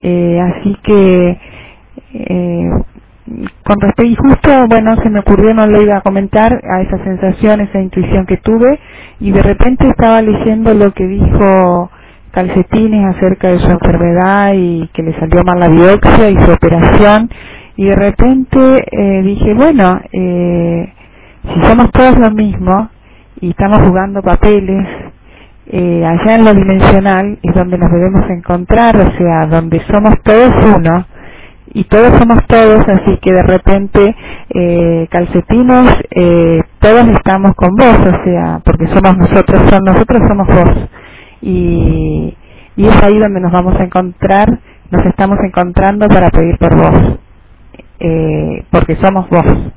Así que con respecto, y justo, bueno, se me ocurrió, no lo iba a comentar, a esa sensación, esa intuición que tuve, y de repente estaba leyendo lo que dijo Calcetines acerca de su enfermedad y que le salió mal la biopsia y su operación, y de repente dije, bueno, si somos todos lo mismo y estamos jugando papeles, allá en lo dimensional es donde nos debemos encontrar, o sea, donde somos todos uno y todos somos todos, así que de repente Calcetines, todos estamos con vos, o sea, porque somos nosotros somos vos, y es ahí donde nos vamos a encontrar, nos estamos encontrando para pedir por vos, porque somos vos.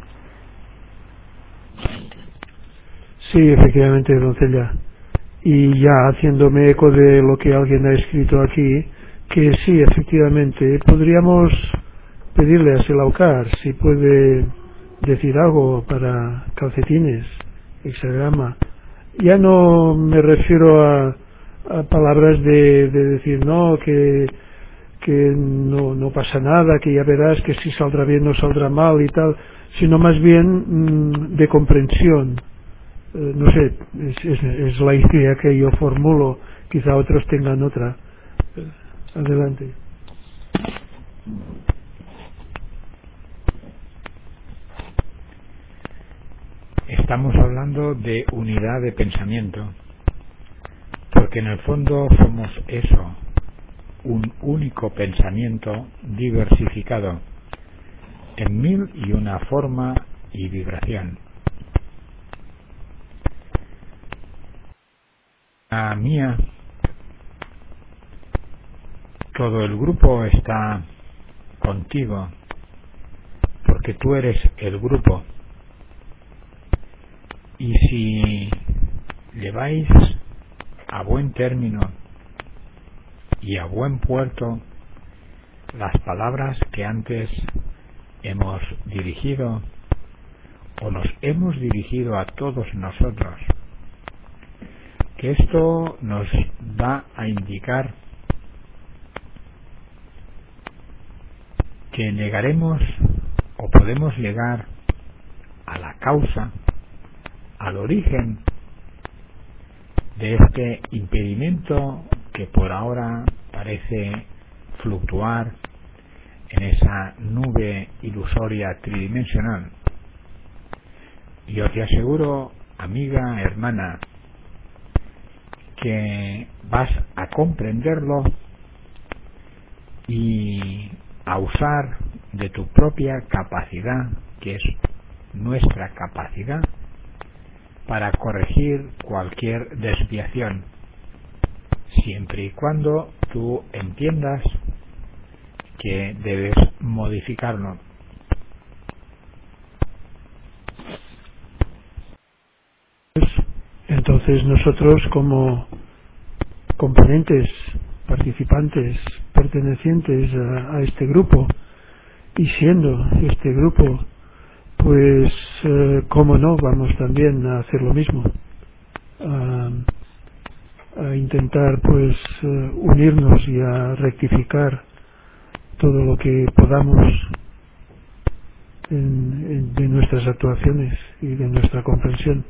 Sí, efectivamente, doncella. Y ya haciéndome eco de lo que alguien ha escrito aquí, que sí, efectivamente, podríamos pedirle a Selaucar si puede decir algo para Calcetines, hexagrama. Ya no me refiero a palabras de decir no, que no pasa nada, que ya verás que si saldrá bien no saldrá mal y tal, sino más bien de comprensión. No sé, es la idea que yo formulo, quizá otros tengan otra. Adelante. Estamos hablando de unidad de pensamiento, porque en el fondo somos eso, un único pensamiento diversificado en 1001 forma y vibración. La mía, todo el grupo está contigo, porque tú eres el grupo. Y si lleváis a buen término y a buen puerto las palabras que antes hemos dirigido o nos hemos dirigido a todos nosotros, que esto nos va a indicar que llegaremos o podemos llegar a la causa, al origen de este impedimento que por ahora parece fluctuar en esa nube ilusoria tridimensional. Yo te aseguro, amiga, hermana, que vas a comprenderlo y a usar de tu propia capacidad, que es nuestra capacidad, para corregir cualquier desviación, siempre y cuando tú entiendas que debes modificarlo. Entonces nosotros, como componentes, participantes, pertenecientes a este grupo, y siendo este grupo, pues cómo no, vamos también a hacer lo mismo, a intentar pues unirnos y a rectificar todo lo que podamos de nuestras actuaciones y de nuestra comprensión.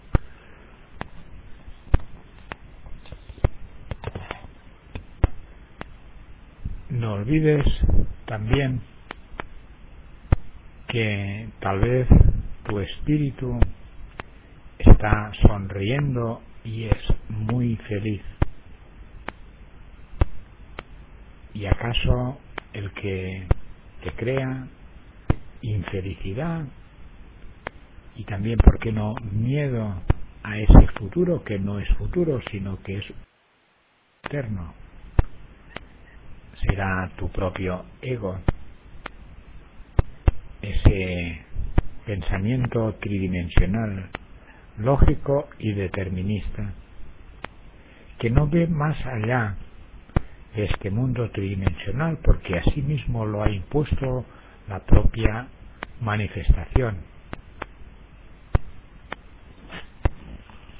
No olvides también que tal vez tu espíritu está sonriendo y es muy feliz. ¿Y acaso el que te crea infelicidad y también, por qué no, miedo a ese futuro que no es futuro, sino que es eterno? Será tu propio ego, ese pensamiento tridimensional, lógico y determinista, que no ve más allá de este mundo tridimensional, porque así mismo lo ha impuesto la propia manifestación.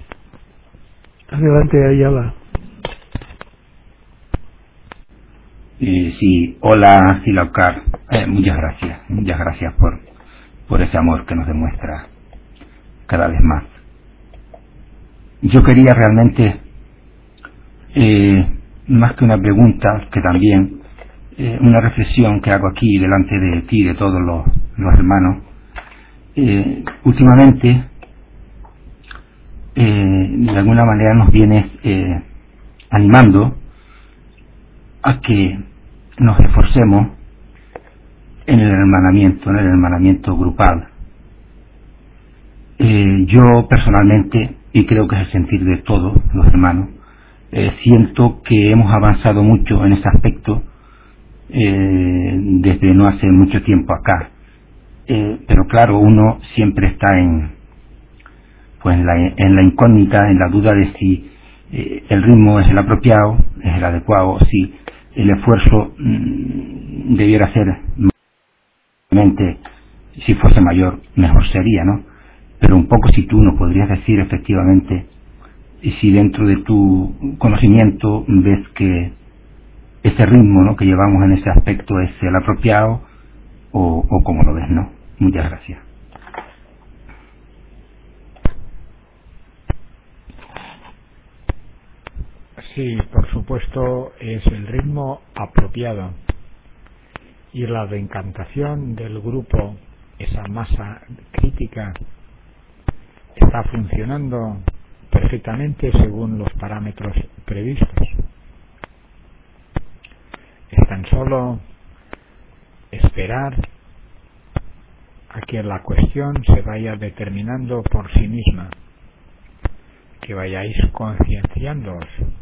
Adelante, Ayala. Sí, hola Silaucar, muchas gracias por ese amor que nos demuestra cada vez más. Yo quería realmente, más que una pregunta, que también una reflexión que hago aquí delante de ti, de todos los hermanos. Últimamente, de alguna manera nos vienes animando a que nos esforcemos en el hermanamiento grupal. Yo personalmente, y creo que es el sentir de todos los hermanos, siento que hemos avanzado mucho en ese aspecto desde no hace mucho tiempo acá. Pero claro, uno siempre está en la incógnita, en la duda de si el ritmo es el apropiado, es el adecuado, si el esfuerzo debiera ser, si fuese mayor, mejor sería, ¿no? Pero un poco si tú nos podrías decir efectivamente si dentro de tu conocimiento ves que ese ritmo, ¿no?, que llevamos en ese aspecto es el apropiado o cómo lo ves, ¿no? Muchas gracias. Sí, por supuesto, es el ritmo apropiado. Y la reencantación del grupo, esa masa crítica, está funcionando perfectamente según los parámetros previstos. Es tan solo esperar a que la cuestión se vaya determinando por sí misma, que vayáis concienciándoos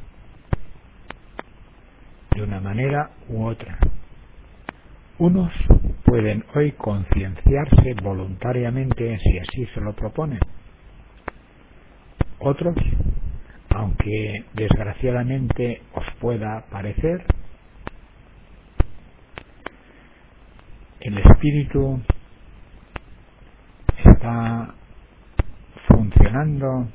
de una manera u otra. Unos pueden hoy concienciarse voluntariamente si así se lo proponen. Otros, aunque desgraciadamente os pueda parecer, el espíritu está funcionando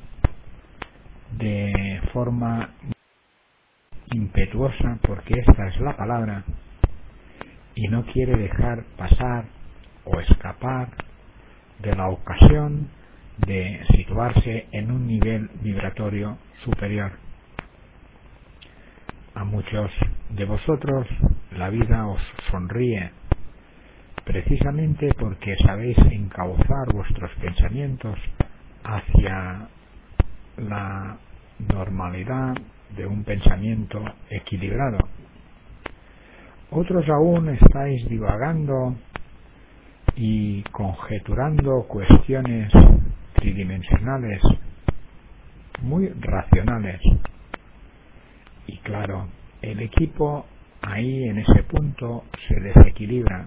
de forma impetuosa, porque esta es la palabra, y no quiere dejar pasar o escapar de la ocasión de situarse en un nivel vibratorio superior. A muchos de vosotros la vida os sonríe precisamente porque sabéis encauzar vuestros pensamientos hacia la normalidad de un pensamiento equilibrado. Otros aún estáis divagando y conjeturando cuestiones tridimensionales muy racionales. Y claro, el equipo ahí en ese punto se desequilibra.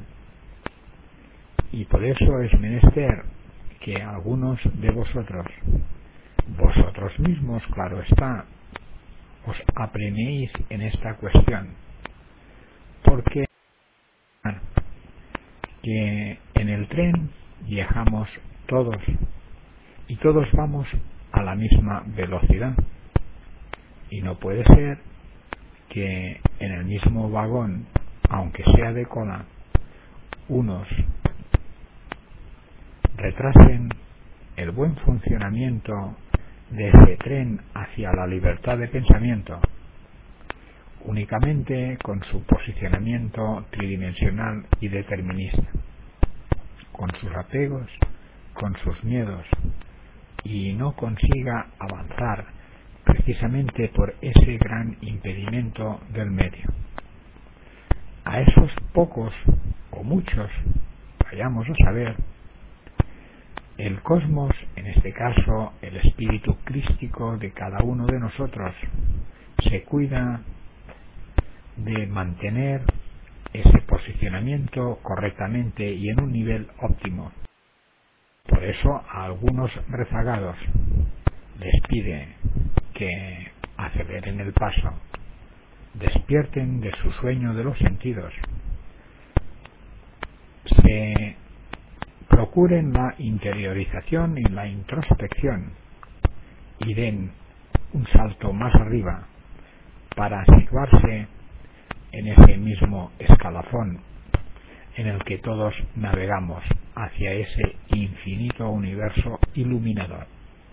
Y por eso es menester que algunos de vosotros mismos, claro está, os apremiéis en esta cuestión, porque que en el tren viajamos todos y todos vamos a la misma velocidad, y no puede ser que en el mismo vagón, aunque sea de cola, unos retrasen el buen funcionamiento de ese tren hacia la libertad de pensamiento únicamente con su posicionamiento tridimensional y determinista, con sus apegos, con sus miedos, y no consiga avanzar precisamente por ese gran impedimento del medio. A esos pocos o muchos, vayamos a saber, el cosmos, en este caso el espíritu crístico de cada uno de nosotros, se cuida de mantener ese posicionamiento correctamente y en un nivel óptimo. Por eso a algunos rezagados les pide que aceleren el paso, despierten de su sueño de los sentidos, se procuren la interiorización y la introspección y den un salto más arriba para situarse en ese mismo escalafón en el que todos navegamos hacia ese infinito universo iluminador.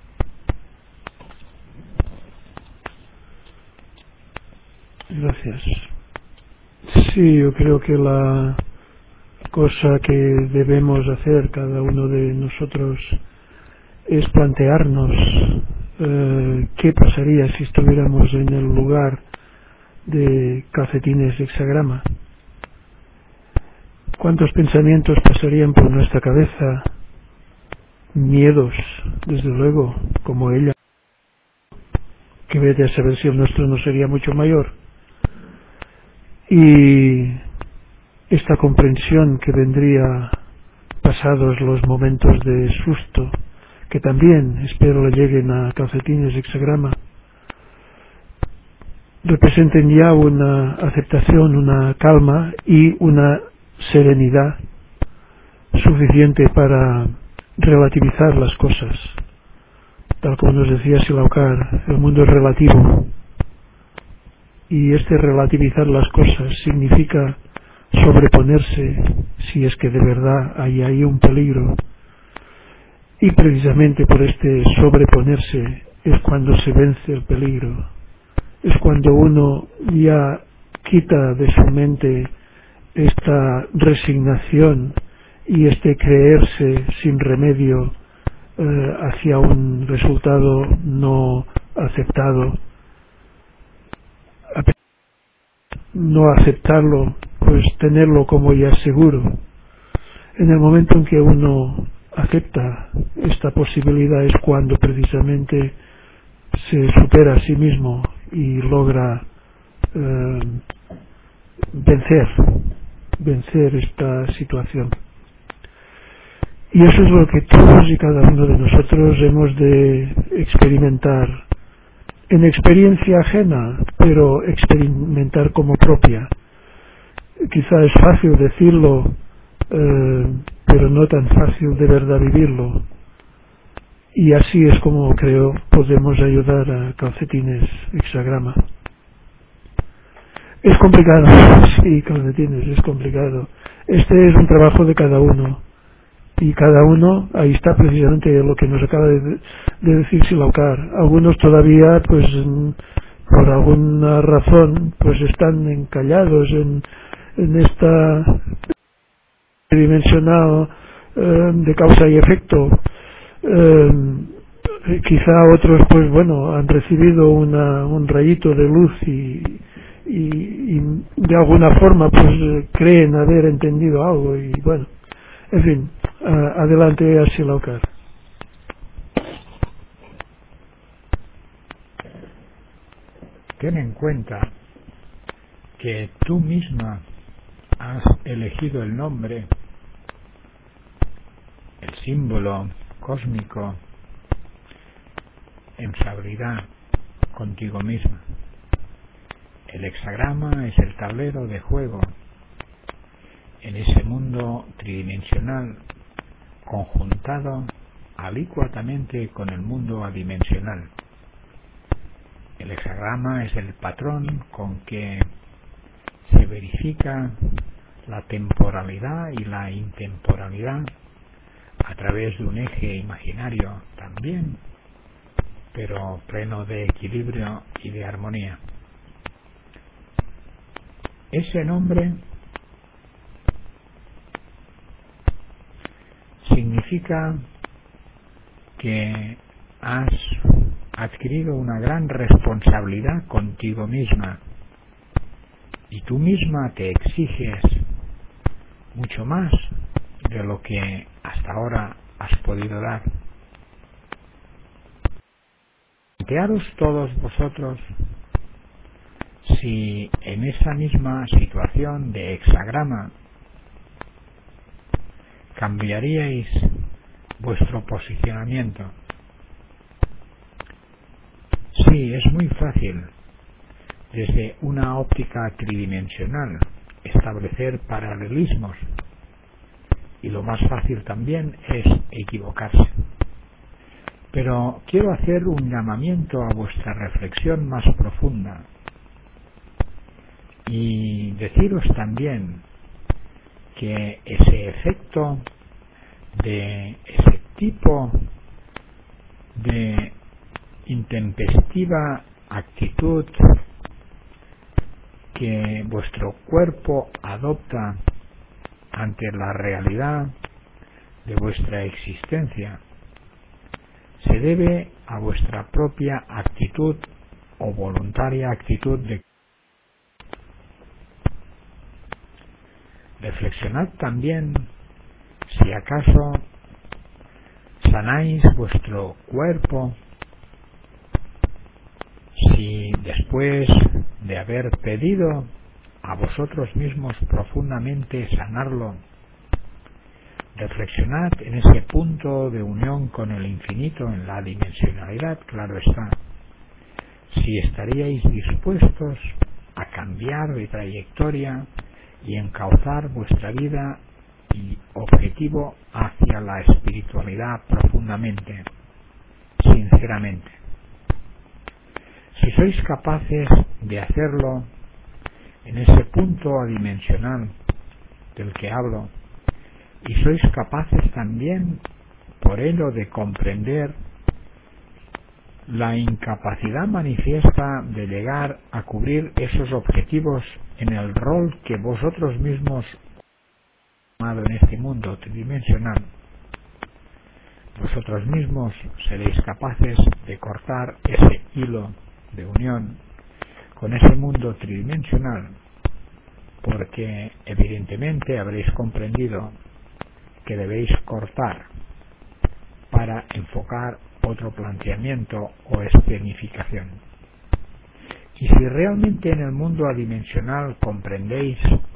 Gracias. Sí, yo creo que la cosa que debemos hacer cada uno de nosotros es plantearnos qué pasaría si estuviéramos en el lugar de Calcetines Hexagrama. ¿Cuántos pensamientos pasarían por nuestra cabeza? Miedos, desde luego, como ella, que vete a saber si el nuestro no sería mucho mayor. Y esta comprensión que vendría pasados los momentos de susto, que también espero le lleguen a Calcetines Hexagrama, representen ya una aceptación, una calma y una serenidad suficiente para relativizar las cosas. Tal como nos decía Silaucar, el mundo es relativo, y este relativizar las cosas significa sobreponerse si es que de verdad hay ahí un peligro, y precisamente por este sobreponerse es cuando se vence el peligro, es cuando uno ya quita de su mente esta resignación y este creerse sin remedio hacia un resultado no aceptado. No aceptarlo, pues tenerlo como ya seguro. En el momento en que uno acepta esta posibilidad es cuando precisamente se supera a sí mismo y logra vencer esta situación. Y eso es lo que todos y cada uno de nosotros hemos de experimentar en experiencia ajena, pero experimentar como propia. Quizá es fácil decirlo, pero no tan fácil de verdad vivirlo. Y así es como creo podemos ayudar a Calcetines Hexagrama. Es complicado, sí, Calcetines, es complicado. Este es un trabajo de cada uno. Y cada uno, ahí está precisamente lo que nos acaba de decir Silaucar. Algunos todavía, pues, por alguna razón, pues están encallados en esta dimensional de causa y efecto. Quizá otros, pues bueno, han recibido un rayito de luz y de alguna forma, pues, creen haber entendido algo y bueno, en fin. Adelante, Silaucar. Ten en cuenta que tú misma has elegido el nombre, el símbolo cósmico en fidelidad contigo misma. El hexagrama es el tablero de juego en ese mundo tridimensional conjuntado alícuatamente con el mundo adimensional. El hexagrama es el patrón con que se verifica la temporalidad y la intemporalidad a través de un eje imaginario también, pero pleno de equilibrio y de armonía. Ese nombre significa que has adquirido una gran responsabilidad contigo misma y tú misma te exiges mucho más de lo que hasta ahora has podido dar. Plantearos todos vosotros si en esa misma situación de hexagrama cambiaríais vuestro posicionamiento. Sí, es muy fácil desde una óptica tridimensional establecer paralelismos y lo más fácil también es equivocarse. Pero quiero hacer un llamamiento a vuestra reflexión más profunda. Y deciros también que ese efecto de ese tipo de intempestiva actitud que vuestro cuerpo adopta ante la realidad de vuestra existencia se debe a vuestra propia actitud o voluntaria actitud de reflexionad también si acaso sanáis vuestro cuerpo, si después de haber pedido a vosotros mismos profundamente sanarlo, reflexionad en ese punto de unión con el infinito, en la dimensionalidad, claro está, si estaríais dispuestos a cambiar de trayectoria y encauzar vuestra vida y objetivo hacia la espiritualidad profundamente, sinceramente. Si sois capaces de hacerlo en ese punto adimensional del que hablo, y sois capaces también por ello de comprender la incapacidad manifiesta de llegar a cubrir esos objetivos en el rol que vosotros mismos en este mundo tridimensional, vosotros mismos seréis capaces de cortar ese hilo de unión con ese mundo tridimensional, porque evidentemente habréis comprendido que debéis cortar para enfocar otro planteamiento o escenificación. Y si realmente en el mundo adimensional comprendéis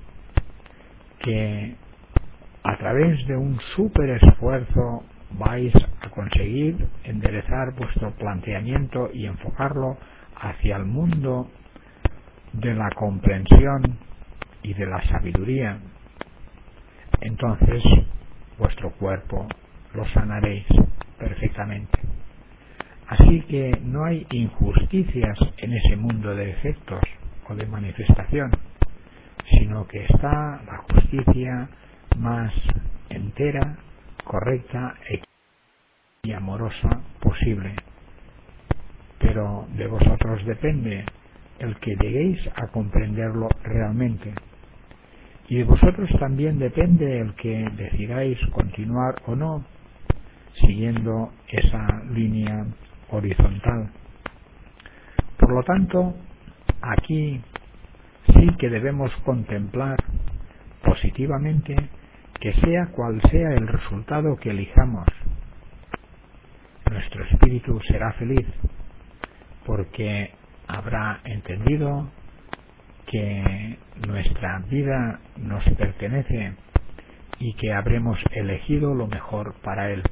que a través de un súper esfuerzo vais a conseguir enderezar vuestro planteamiento y enfocarlo hacia el mundo de la comprensión y de la sabiduría, entonces vuestro cuerpo lo sanaréis perfectamente. Así que no hay injusticias en ese mundo de efectos o de manifestación, sino que está la justicia más entera, correcta y amorosa posible. Pero de vosotros depende el que lleguéis a comprenderlo realmente. Y de vosotros también depende el que decidáis continuar o no siguiendo esa línea horizontal. Por lo tanto, aquí sí que debemos contemplar positivamente que sea cual sea el resultado que elijamos, nuestro espíritu será feliz porque habrá entendido que nuestra vida nos pertenece y que habremos elegido lo mejor para él.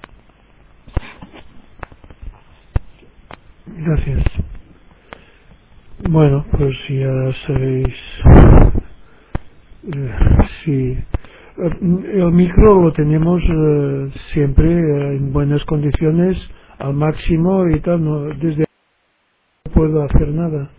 Gracias. Bueno, pues ya sabéis, sí, el micro lo tenemos siempre en buenas condiciones, al máximo y tal, no, desde no puedo hacer nada.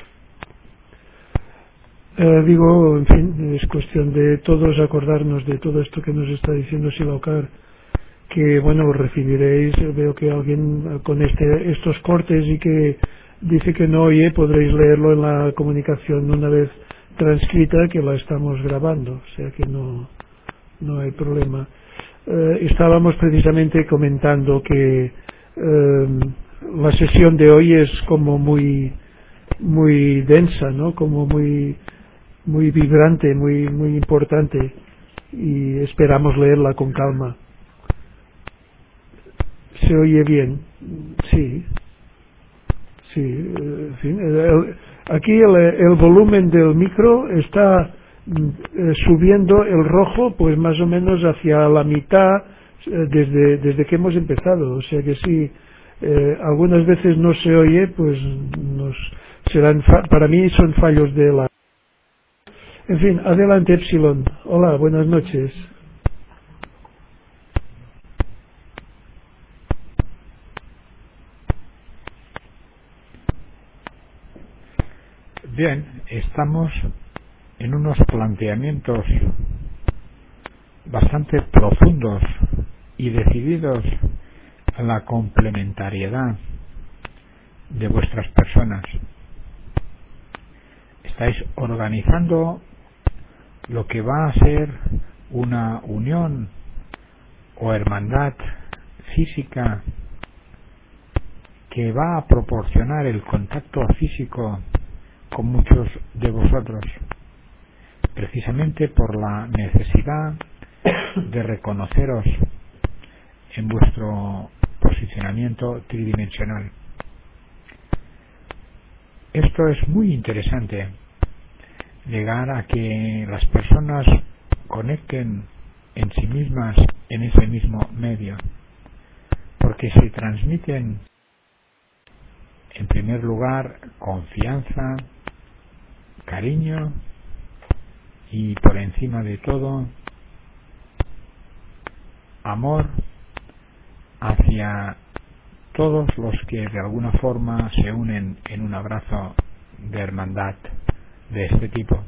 Digo, en fin, es cuestión de todos acordarnos de todo esto que nos está diciendo Silaukar, que bueno, recibiréis, veo que alguien con estos cortes y que dice que no oye, podréis leerlo en la comunicación una vez transcrita, que la estamos grabando, o sea que no hay problema. Estábamos precisamente comentando que la sesión de hoy es como muy densa, ¿no? Como muy vibrante, muy importante, y esperamos leerla con calma. ¿Se oye bien? Sí, en fin, aquí el volumen del micro está subiendo el rojo pues más o menos hacia la mitad desde que hemos empezado, o sea que sí, algunas veces no se oye, pues para mí son fallos de la... En fin, adelante Epsilon. Hola, buenas noches. Bien, estamos en unos planteamientos bastante profundos y decididos a la complementariedad de vuestras personas. Estáis organizando lo que va a ser una unión o hermandad física que va a proporcionar el contacto físico con muchos de vosotros, precisamente por la necesidad de reconoceros en vuestro posicionamiento tridimensional. Esto es muy interesante, llegar a que las personas conecten en sí mismas en ese mismo medio, porque se transmiten en primer lugar confianza, cariño y por encima de todo amor hacia todos los que de alguna forma se unen en un abrazo de hermandad de este tipo.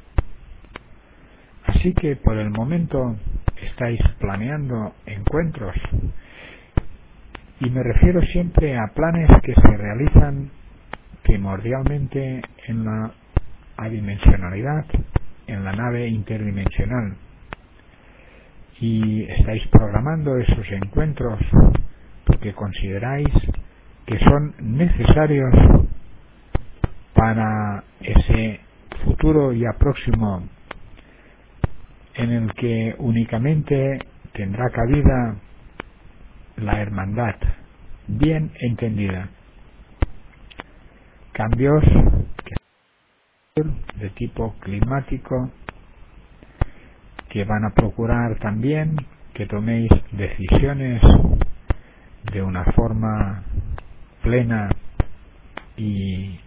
Así que por el momento estáis planeando encuentros, y me refiero siempre a planes que se realizan primordialmente en la adimensionalidad, en la nave interdimensional, y estáis programando esos encuentros porque consideráis que son necesarios para ese futuro ya próximo en el que únicamente tendrá cabida la hermandad bien entendida. Cambios de tipo climático que van a procurar también que toméis decisiones de una forma plena y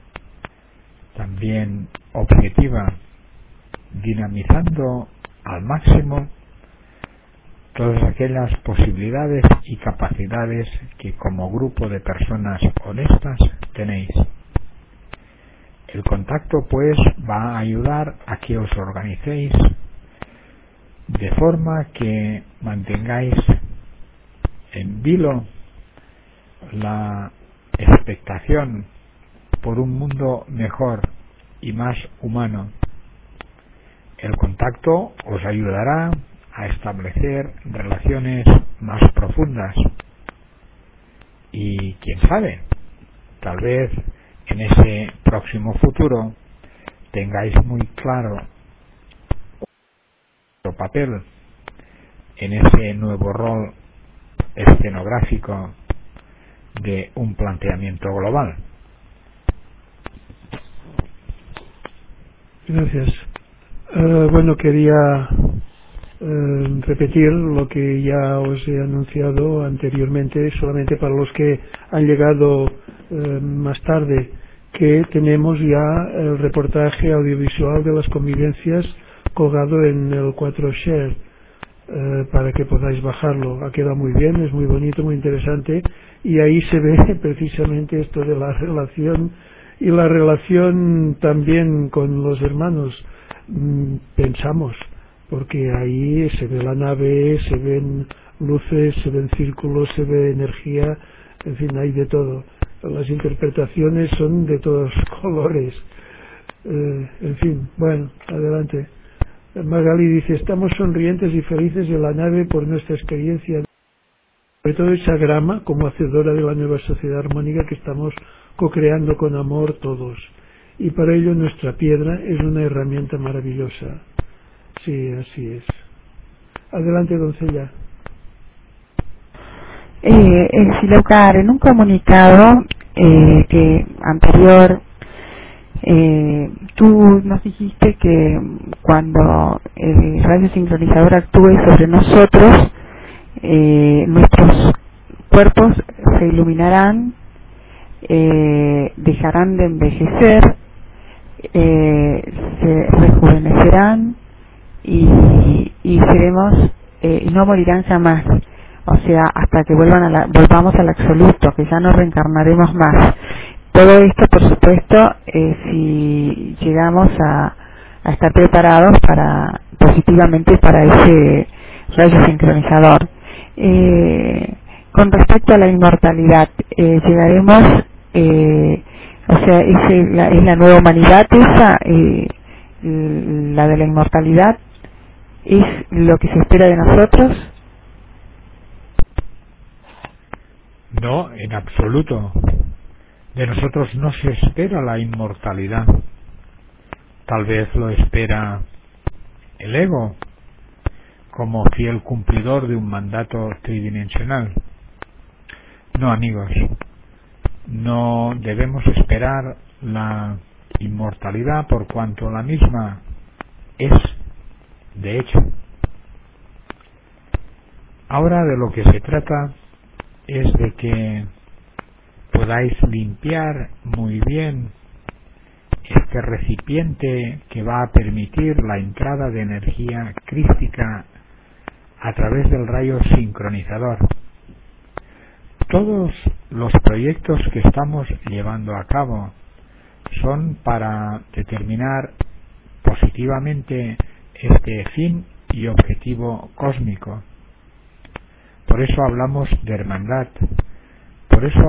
también objetiva, dinamizando al máximo todas aquellas posibilidades y capacidades que como grupo de personas honestas tenéis. El contacto pues va a ayudar a que os organicéis de forma que mantengáis en vilo la expectación por un mundo mejor y más humano. El contacto os ayudará a establecer relaciones más profundas y quién sabe, tal vez en ese próximo futuro tengáis muy claro vuestro papel en ese nuevo rol escenográfico de un planteamiento global. Gracias. Bueno, quería repetir lo que ya os he anunciado anteriormente, solamente para los que han llegado más tarde, que tenemos ya el reportaje audiovisual de las convivencias colgado en el 4Share, para que podáis bajarlo. Ha quedado muy bien, es muy bonito, muy interesante, y ahí se ve precisamente esto de la relación, y la relación también con los hermanos, pensamos, porque ahí se ve la nave, se ven luces, se ven círculos, se ve energía, en fin, hay de todo. Las interpretaciones son de todos colores. En fin, bueno, adelante. Magali dice: estamos sonrientes y felices en la nave por nuestra experiencia, sobre todo esa grama como hacedora de la nueva sociedad armónica que estamos co-creando con amor todos, y para ello nuestra piedra es una herramienta maravillosa. Sí, así es. Adelante, doncella. Silocar, en un comunicado que anterior, tú nos dijiste que cuando el radio sincronizador actúe sobre nosotros, nuestros cuerpos se iluminarán, dejarán de envejecer, se rejuvenecerán y seremos y no morirán jamás, o sea, hasta que volvamos al absoluto, que ya no reencarnaremos más. todo esto, por supuesto, si llegamos a estar preparados positivamente para ese rayo sincronizador. Con respecto a la inmortalidad, llegaremos, o sea, es la nueva humanidad esa, la de la inmortalidad, es lo que se espera de nosotros. No, en absoluto. De nosotros no se espera la inmortalidad. Tal vez lo espera el ego, como fiel cumplidor de un mandato tridimensional. No, amigos, no debemos esperar la inmortalidad por cuanto la misma es, de hecho. Ahora de lo que se trata es de que podáis limpiar muy bien este recipiente que va a permitir la entrada de energía crística a través del rayo sincronizador. Todos los proyectos que estamos llevando a cabo son para determinar positivamente este fin y objetivo cósmico. Por eso hablamos de hermandad, por eso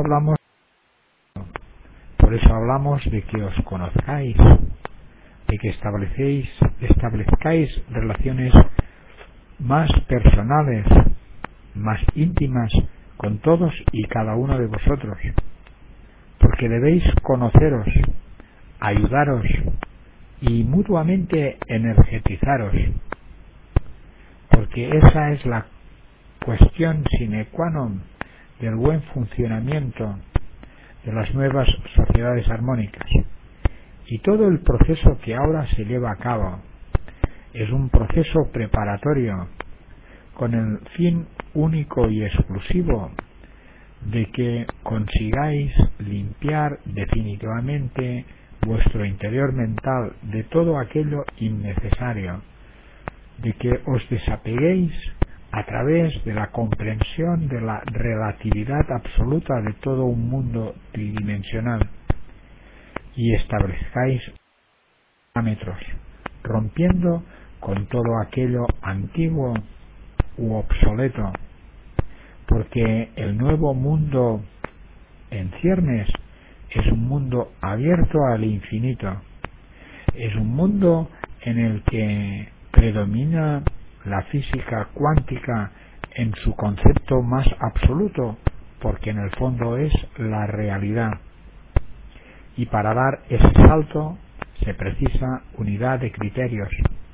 hablamos de que os conozcáis, de que establezcáis relaciones más personales, más íntimas con todos y cada uno de vosotros, porque debéis conoceros, ayudaros y mutuamente energetizaros, porque esa es la cuestión sine qua non del buen funcionamiento de las nuevas sociedades armónicas. Y todo el proceso que ahora se lleva a cabo es un proceso preparatorio con el fin único y exclusivo de que consigáis limpiar definitivamente vuestro interior mental de todo aquello innecesario, de que os desapeguéis a través de la comprensión de la relatividad absoluta de todo un mundo tridimensional y establezcáis parámetros, rompiendo con todo aquello antiguo u obsoleto, porque el nuevo mundo en ciernes es un mundo abierto al infinito, es un mundo en el que predomina la física cuántica en su concepto más absoluto, porque en el fondo es la realidad. Y para dar ese salto se precisa unidad de criterios,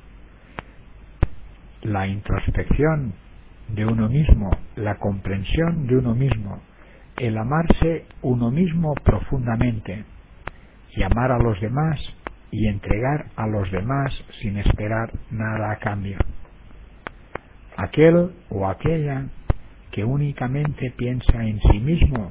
la introspección de uno mismo, la comprensión de uno mismo, el amarse uno mismo profundamente, y amar a los demás y entregar a los demás sin esperar nada a cambio. Aquel o aquella que únicamente piensa en sí mismo,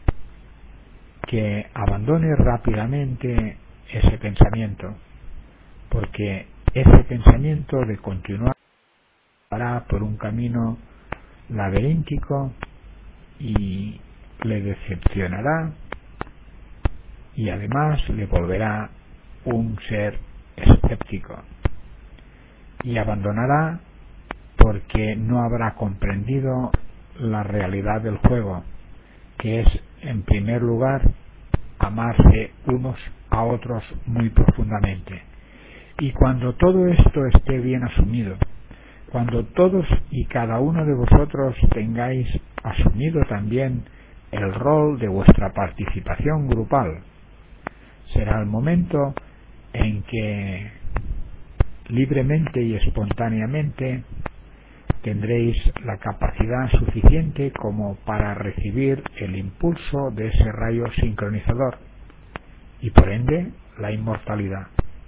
que abandone rápidamente ese pensamiento, porque ese pensamiento de continuar hará por un camino laberíntico y le decepcionará y además le volverá un ser escéptico y abandonará porque no habrá comprendido la realidad del juego, que es en primer lugar amarse unos a otros muy profundamente. Y cuando todo esto esté bien asumido, cuando todos y cada uno de vosotros tengáis asumido también el rol de vuestra participación grupal, será el momento en que libremente y espontáneamente tendréis la capacidad suficiente como para recibir el impulso de ese rayo sincronizador y por ende la inmortalidad.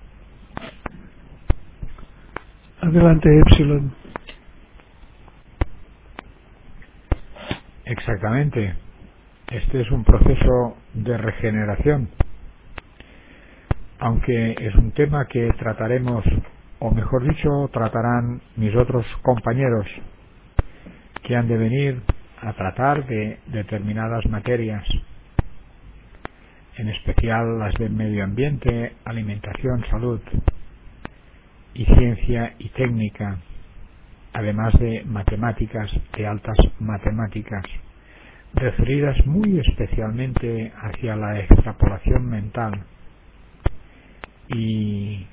Adelante, Epsilon. Exactamente. Este es un proceso de regeneración, aunque es un tema que trataremos, o mejor dicho, tratarán mis otros compañeros que han de venir a tratar de determinadas materias. en especial las de medio ambiente, alimentación, salud y ciencia y técnica, además de matemáticas, de altas matemáticas, referidas muy especialmente hacia la extrapolación mental y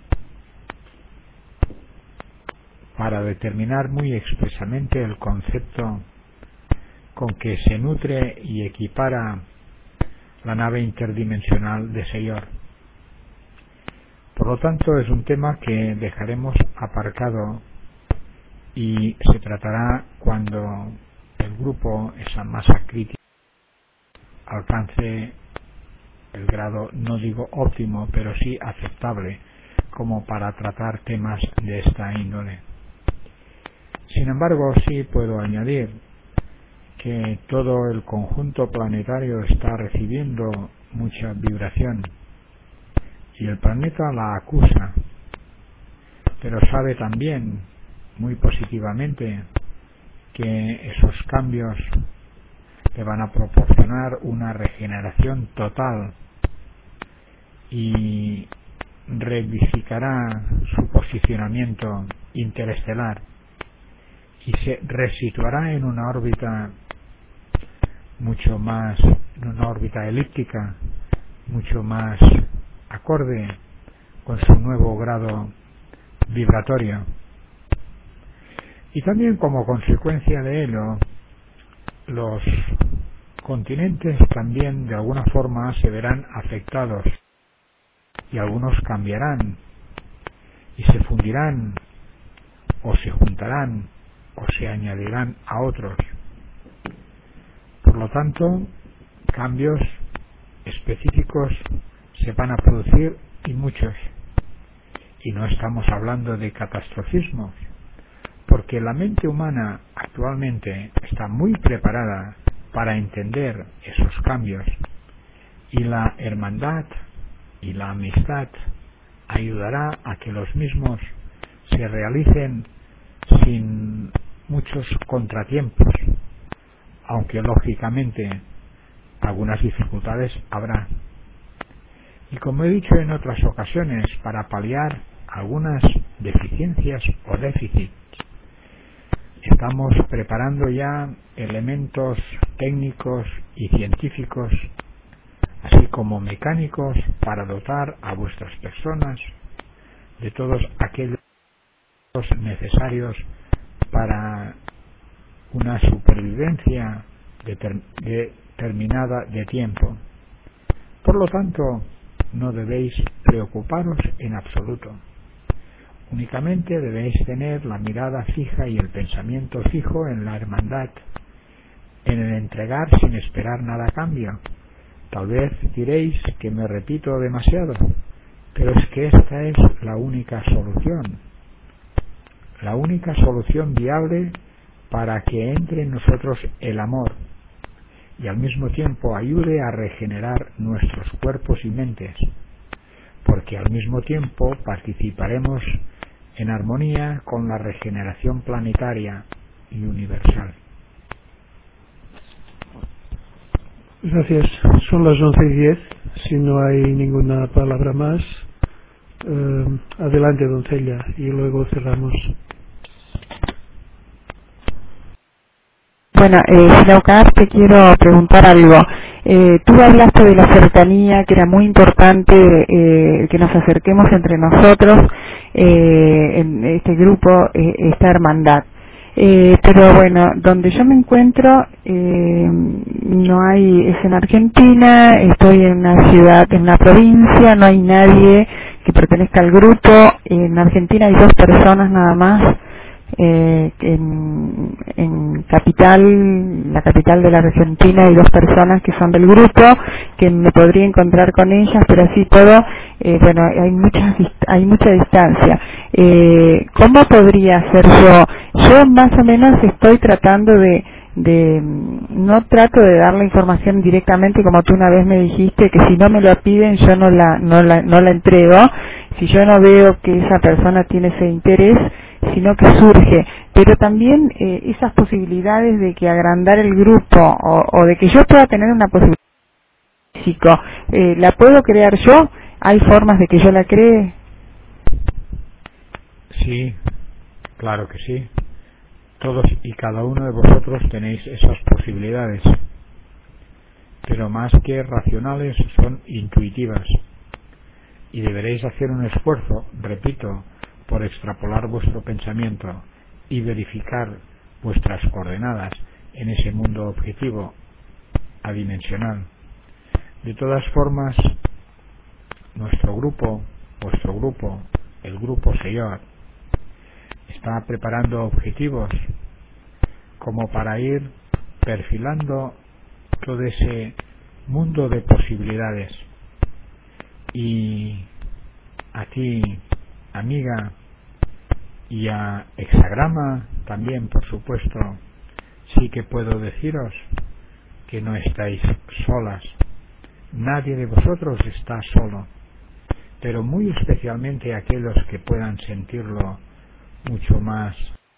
para determinar muy expresamente el concepto con que se nutre y equipara la nave interdimensional de Señor. Por lo tanto, es un tema que dejaremos aparcado y se tratará cuando el grupo, esa masa crítica, alcance el grado, no digo óptimo, pero sí aceptable, como para tratar temas de esta índole. Sin embargo, sí puedo añadir que todo el conjunto planetario está recibiendo mucha vibración y el planeta la acusa, pero sabe también muy positivamente que esos cambios le van a proporcionar una regeneración total y reivindicará su posicionamiento interestelar y se resituará en una órbita mucho más, en una órbita elíptica, mucho más acorde con su nuevo grado vibratorio. Y también como consecuencia de ello, los continentes también de alguna forma se verán afectados y algunos cambiarán y se fundirán o se juntarán o se añadirán a otros. Por lo tanto, cambios específicos se van a producir y muchos. Y no estamos hablando de catastrofismos, porque la mente humana actualmente está muy preparada para entender esos cambios y la hermandad y la amistad ayudará a que los mismos se realicen sin muchos contratiempos, aunque lógicamente algunas dificultades habrá. Y como he dicho en otras ocasiones, para paliar algunas deficiencias o déficits, estamos preparando ya elementos técnicos y científicos, así como mecánicos, para dotar a vuestras personas de todos aquellos necesarios para una supervivencia determinada de tiempo. Por lo tanto, no debéis preocuparos en absoluto. Únicamente debéis tener la mirada fija y el pensamiento fijo en la hermandad, en el entregar sin esperar nada a cambio. Tal vez diréis que me repito demasiado, pero es que esta es la única solución viable para que entre en nosotros el amor y al mismo tiempo ayude a regenerar nuestros cuerpos y mentes, porque al mismo tiempo participaremos en armonía con la regeneración planetaria y universal. Gracias. Son las 11:10. Si no hay ninguna palabra más, adelante, doncella, y luego cerramos. Bueno, Silaucar, te quiero preguntar algo. Tú hablaste de la cercanía, que era muy importante que nos acerquemos entre nosotros, en este grupo, esta hermandad. Pero bueno, donde yo me encuentro no hay, es en Argentina, estoy en una ciudad, en una provincia, no hay nadie que pertenezca al grupo. En Argentina hay 2 personas nada más, en capital, la capital de la Argentina, hay 2 personas que son del grupo, que me podría encontrar con ellas, pero así todo, bueno, hay mucha distancia. ¿Cómo podría hacer yo? Yo más o menos estoy tratando no trato de dar la información directamente, como tú una vez me dijiste, que si no me lo piden yo no la entrego, si yo no veo que esa persona tiene ese interés, sino que surge. Pero también esas posibilidades de que agrandar el grupo o de que yo pueda tener una posibilidad físico, ¿la puedo crear yo? ¿Hay formas de que yo la cree? Sí, claro que sí. Todos y cada uno de vosotros tenéis esas posibilidades, pero más que racionales son intuitivas, y deberéis hacer un esfuerzo, repito, por extrapolar vuestro pensamiento y verificar vuestras coordenadas en ese mundo objetivo adimensional. De todas formas, nuestro grupo, vuestro grupo, el grupo Señor, está preparando objetivos como para ir perfilando todo ese mundo de posibilidades. Y a ti, amiga, y a Hexagrama también, por supuesto, sí que puedo deciros que no estáis solas. Nadie de vosotros está solo, pero muy especialmente aquellos que puedan sentirlo mucho más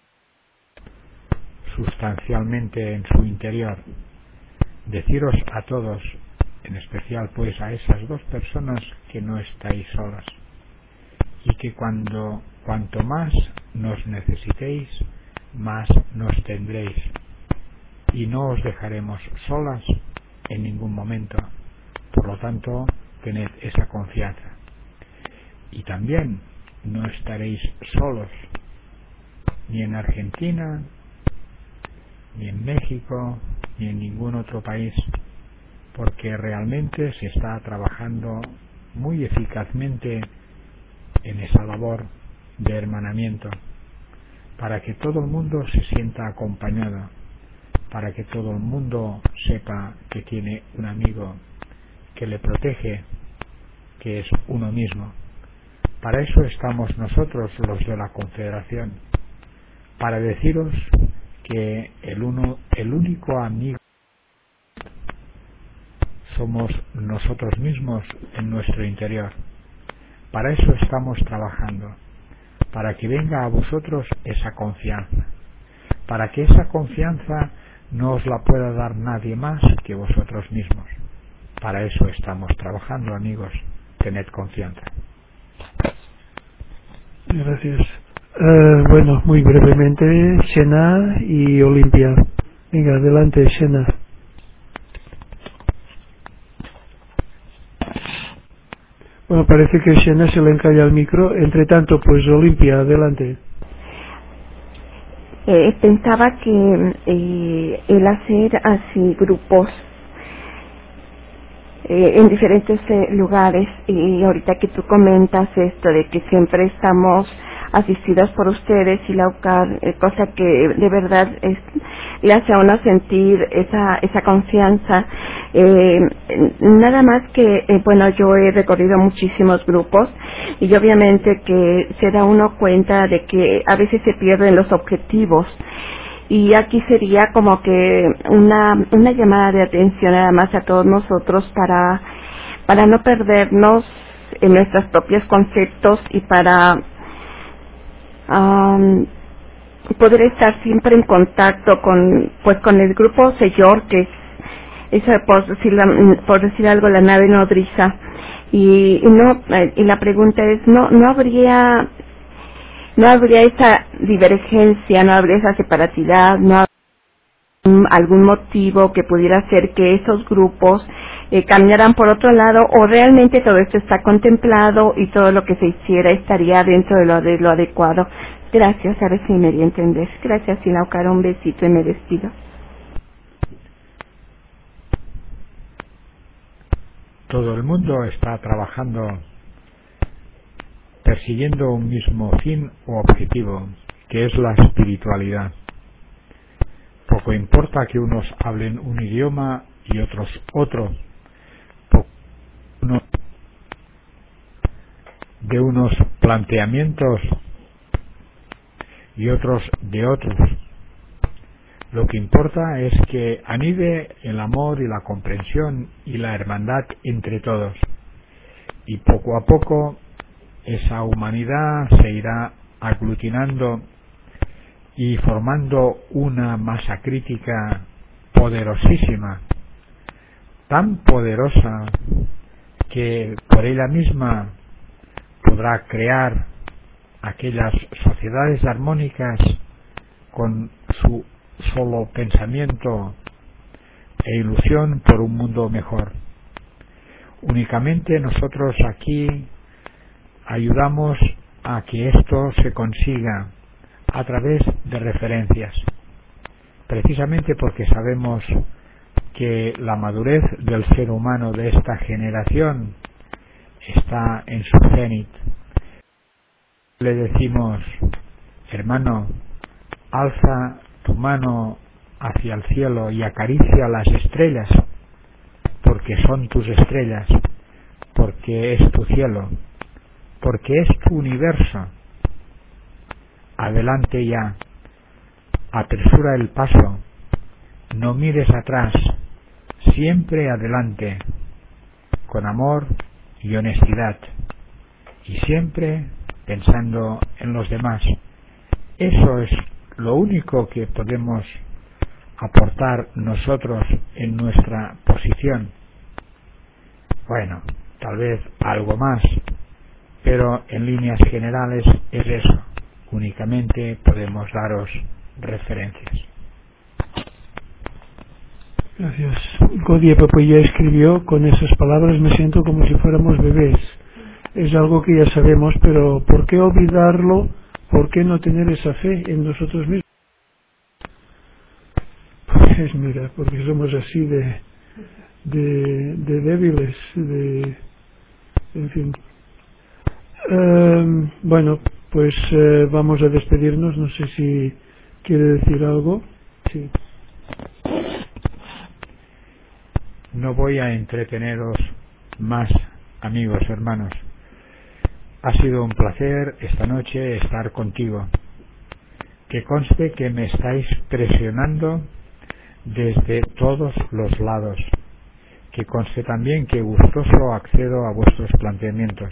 sustancialmente en su interior. Deciros a todos, en especial pues a esas dos personas, que no estáis solas, y que cuanto más nos necesitéis, más nos tendréis, y no os dejaremos solas en ningún momento. Por lo tanto, tened esa confianza. Y también no estaréis solos, ni en Argentina, ni en México, ni en ningún otro país, porque realmente se está trabajando muy eficazmente en esa labor de hermanamiento, para que todo el mundo se sienta acompañado, para que todo el mundo sepa que tiene un amigo que le protege, que es uno mismo. Para eso estamos nosotros, los de la Confederación, para deciros que el único amigo somos nosotros mismos en nuestro interior. Para eso estamos trabajando, para que venga a vosotros esa confianza, para que esa confianza no os la pueda dar nadie más que vosotros mismos. Para eso estamos trabajando, amigos. Tened confianza. Gracias. Bueno, muy brevemente, Shena y Olimpia. Venga, adelante, Shena. Bueno, parece que Shena se le encalla el micro. Entre tanto, pues Olimpia, adelante. Pensaba que el hacer así grupos en diferentes lugares, y ahorita que tú comentas esto de que siempre estamos asistidas por ustedes y la UCAR, cosa que de verdad le hace a uno sentir esa confianza. Nada más que, bueno, yo he recorrido muchísimos grupos y obviamente que se da uno cuenta de que a veces se pierden los objetivos. Y aquí sería como que una llamada de atención nada más a todos nosotros para no perdernos en nuestros propios conceptos y para poder estar siempre en contacto con el grupo Señor, que es por decir algo, la nave nodriza. Y la pregunta es, no habría esa divergencia, no habría esa separatidad, no habría algún motivo que pudiera hacer que esos grupos caminaran por otro lado, o realmente todo esto está contemplado y todo lo que se hiciera estaría dentro de lo adecuado. Gracias, a ver si me di a entender. Gracias, Silaucar, un besito y me despido. Todo el mundo está trabajando persiguiendo un mismo fin o objetivo, que es la espiritualidad. Poco importa que unos hablen un idioma y otros otro, de unos planteamientos y otros de otros. Lo que importa es que anide el amor y la comprensión y la hermandad entre todos, y poco a poco esa humanidad se irá aglutinando y formando una masa crítica poderosísima tan poderosa que por ella misma podrá crear aquellas sociedades armónicas con su solo pensamiento e ilusión por un mundo mejor. Únicamente nosotros aquí ayudamos a que esto se consiga a través de referencias, precisamente porque sabemos que la madurez del ser humano de esta generación está en su cenit. Le decimos: hermano, alza tu mano hacia el cielo y acaricia las estrellas, porque son tus estrellas, porque es tu cielo, porque es tu universo. Adelante ya, apresura el paso, no mires atrás, siempre adelante, con amor y honestidad, y siempre pensando en los demás. Eso es lo único que podemos aportar nosotros en nuestra posición. Bueno, tal vez algo más, pero en líneas generales es eso. Únicamente podemos daros referencias. Gracias. Godia Papuya escribió: con esas palabras me siento como si fuéramos bebés. Es algo que ya sabemos, pero ¿por qué olvidarlo? ¿Por qué no tener esa fe en nosotros mismos? Pues mira, porque somos así de débiles, en fin. Bueno, pues vamos a despedirnos. No sé si quiere decir algo. Sí. No voy a entreteneros más, amigos, hermanos. Ha sido un placer esta noche estar contigo. Que conste que me estáis presionando desde todos los lados. Que conste también que gustoso accedo a vuestros planteamientos.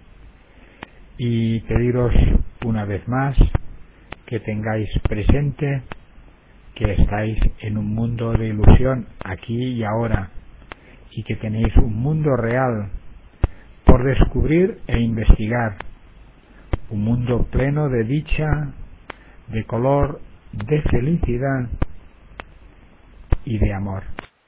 Y pediros una vez más que tengáis presente que estáis en un mundo de ilusión aquí y ahora, y que tenéis un mundo real por descubrir e investigar, un mundo pleno de dicha, de color, de felicidad y de amor.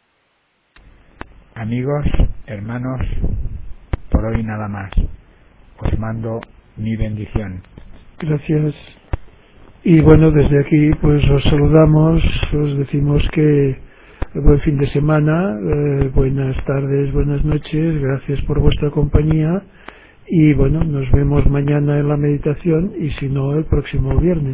Amigos, hermanos, por hoy nada más. Os mando mi bendición. Gracias. Y bueno, desde aquí pues os saludamos, os decimos que buen fin de semana, buenas tardes, buenas noches, gracias por vuestra compañía y bueno, nos vemos mañana en la meditación y si no el próximo viernes.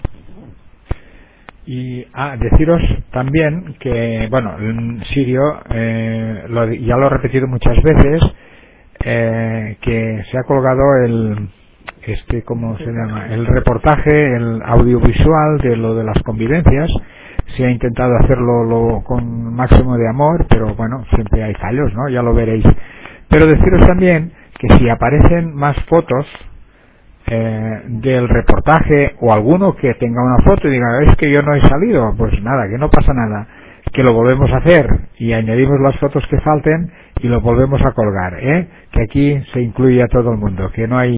Y deciros también que, bueno, en Sirio, ya lo he repetido muchas veces, que se ha colgado ¿cómo se llama? El reportaje, el audiovisual de lo de las convivencias. Se ha intentado hacerlo con máximo de amor, pero bueno, siempre hay fallos, ¿no? Ya lo veréis. Pero deciros también que si aparecen más fotos del reportaje, o alguno que tenga una foto y diga: es que yo no he salido, pues nada, que no pasa nada, que lo volvemos a hacer y añadimos las fotos que falten y lo volvemos a colgar, que aquí se incluye a todo el mundo, que no hay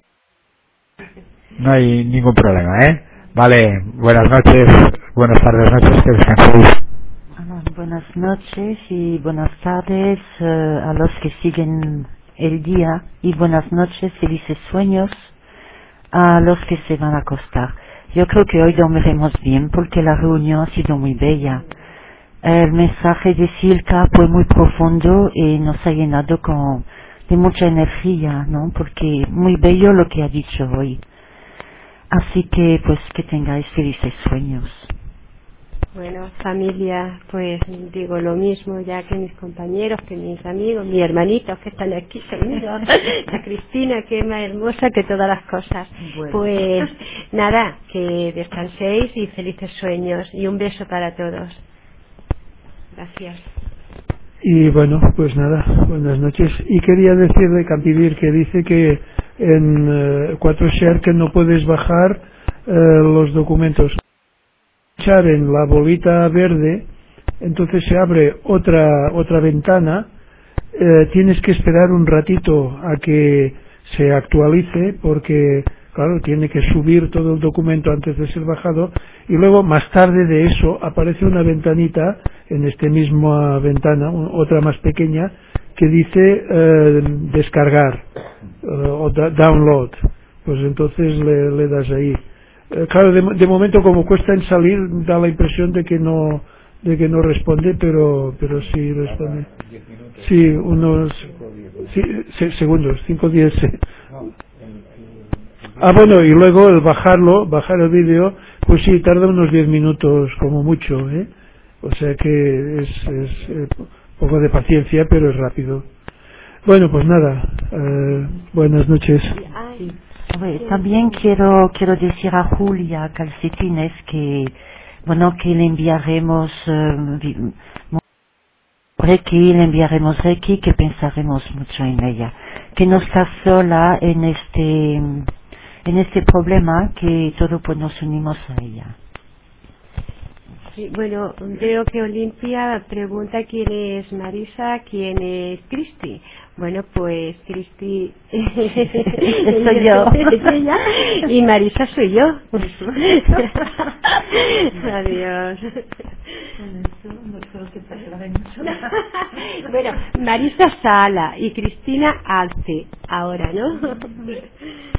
ningún problema, Vale, buenas noches, buenas tardes, noches, que descanséis. Buenas noches y buenas tardes a los que siguen el día, y buenas noches, felices sueños a los que se van a acostar. Yo creo que hoy dormiremos bien porque la reunión ha sido muy bella. El mensaje de Silka fue muy profundo y nos ha llenado de mucha energía, ¿no? Porque muy bello lo que ha dicho hoy. Así que pues que tengáis felices sueños. Bueno, familia, pues digo lo mismo ya que mis compañeros, que mis amigos, mis hermanitos que están aquí conmigo, la Cristina, que es más hermosa que todas las cosas. Bueno. Pues nada, que descanséis y felices sueños y un beso para todos. Gracias. Y bueno, pues nada, buenas noches. Y quería decir de Campivir que dice que en 4Share que no puedes bajar los documentos. Echar en la bolita verde, entonces se abre otra ventana tienes que esperar un ratito a que se actualice, porque claro, tiene que subir todo el documento antes de ser bajado, y luego más tarde de eso aparece una ventanita en esta misma ventana, otra más pequeña, que dice descargar o download. Pues entonces le das ahí. Claro, de momento, como cuesta en salir, da la impresión de que no responde, pero sí responde. Sí, unos segundos, 5 o 10. Bueno, y luego el bajar el vídeo, pues sí, tarda unos 10 minutos como mucho, ¿eh? O sea que es poco de paciencia, pero es rápido. Bueno, pues nada, buenas noches. También quiero decir a Julia Calcetines que le enviaremos Reiki, que pensaremos mucho en ella, que no está sola en este problema, que todos pues nos unimos a ella. Sí, bueno, veo que Olimpia pregunta quién es Marisa, quién es Cristi. Bueno, pues Cristi soy yo. Ella, y Marisa soy yo. Adiós. Bueno, Marisa Sala y Cristina Alce, ahora, ¿no?